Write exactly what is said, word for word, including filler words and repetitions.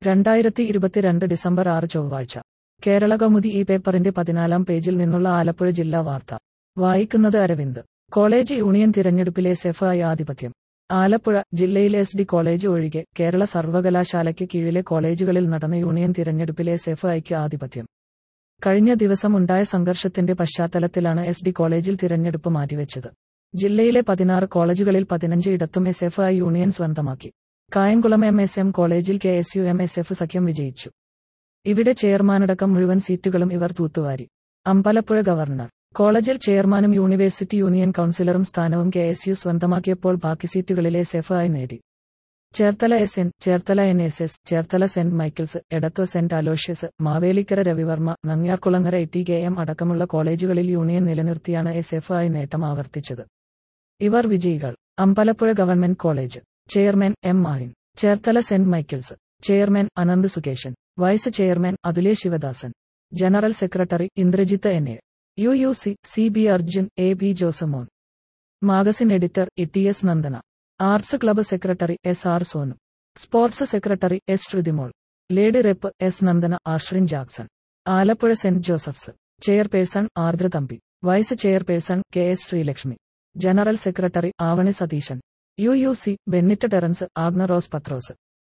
രണ്ടായിരത്തി ഇരുപത്തിരണ്ട് ഡിസംബർ ആറ് ചൊവ്വാഴ്ച കേരളകൗമുദി ഈ പേപ്പറിന്റെ പതിനാലാം പേജിൽ നിന്നുള്ള ആലപ്പുഴ ജില്ലാ വാർത്ത വായിക്കുന്നത് അരവിന്ദ്. കോളേജ് യൂണിയൻ തിരഞ്ഞെടുപ്പിലെ സെഫായി ആധിപത്യം. ആലപ്പുഴ ജില്ലയിലെ എസ് ഡി കോളേജ് ഒഴികെ കേരള സർവകലാശാലയ്ക്ക് കീഴിലെ കോളേജുകളിൽ നടന്ന യൂണിയൻ തിരഞ്ഞെടുപ്പിലെ സെഫായിക്ക് ആധിപത്യം. കഴിഞ്ഞ ദിവസം ഉണ്ടായ സംഘർഷത്തിന്റെ പശ്ചാത്തലത്തിലാണ് എസ് ഡി കോളേജിൽ തിരഞ്ഞെടുപ്പ് മാറ്റിവെച്ചത്. ജില്ലയിലെ പതിനാറ് കോളേജുകളിൽ പതിനഞ്ച് ഇടത്തും എസ് എഫ് ഐ യൂണിയൻ സ്വന്തമാക്കി. കായംകുളം എം എസ് എം കോളേജിൽ K S U M S F സഖ്യം വിജയിച്ചു. ഇവിടെ ചെയർമാനടക്കം മുഴുവൻ സീറ്റുകളും ഇവർ തൂത്തുവാരി. അമ്പലപ്പുഴ ഗവർണർ കോളേജിൽ ചെയർമാനും യൂണിവേഴ്സിറ്റി യൂണിയൻ കൗൺസിലറും സ്ഥാനവും കെ എസ് യു സ്വന്തമാക്കിയപ്പോൾ ബാക്കി സീറ്റുകളിലെ എസ് എഫ് ഐ നേടി. Cherthala S N, Cherthala N S S, Cherthala saint Michael's, Edathua saint Aloysius, Mavelikara Ravivarma, Nangiarkulangara T K M അടക്കമുള്ള കോളേജുകളിൽ യൂണിയൻ നിലനിർത്തിയാണ് എസ് എഫ് ഐ നേട്ടം ആവർത്തിച്ചത്. ഇവർ വിജയികൾ. Ambalappuzha government college chairman M Mahin, Cherthala saint Michael's chairman Ananth Sukesan, vice chairman അതുലെ Sivadasan, general secretary Indrajith N A, U U C C B Arjun, A B Josemon, magazine editor E T S Nandana, arts club secretary S R Sonu, sports secretary S Shrutimol, lady rep S Nandana, Ashrin Jackson. Alappuzha saint Joseph's chairperson Ardra Thampi, vice chairperson K S Sreelakshmi, general secretary Avani Satheesan, U U C Bennet Terence, Agna Rose Pathros.